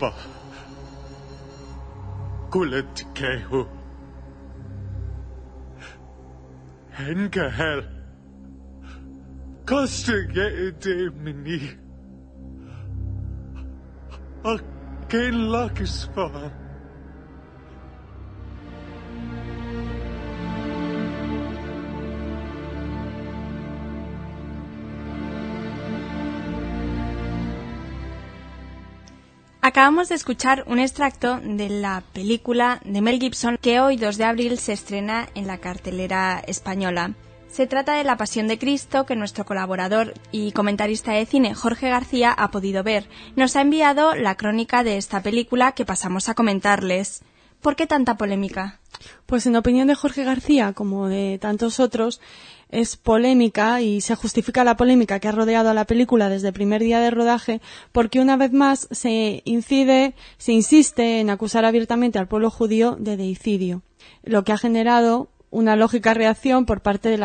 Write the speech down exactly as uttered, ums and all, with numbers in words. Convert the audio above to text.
Papa. Gulet kehu. Engel. Kostige de mini. A gen lakis fa. Acabamos de escuchar un extracto de la película de Mel Gibson que hoy, dos de abril, se estrena en la cartelera española. Se trata de La Pasión de Cristo, que nuestro colaborador y comentarista de cine, Jorge García, ha podido ver. Nos ha enviado la crónica de esta película que pasamos a comentarles. ¿Por qué tanta polémica? Pues en opinión de Jorge García, como de tantos otros, es polémica y se justifica la polémica que ha rodeado a la película desde el primer día de rodaje porque una vez más se incide, se insiste en acusar abiertamente al pueblo judío de deicidio, lo que ha generado una lógica reacción por parte de la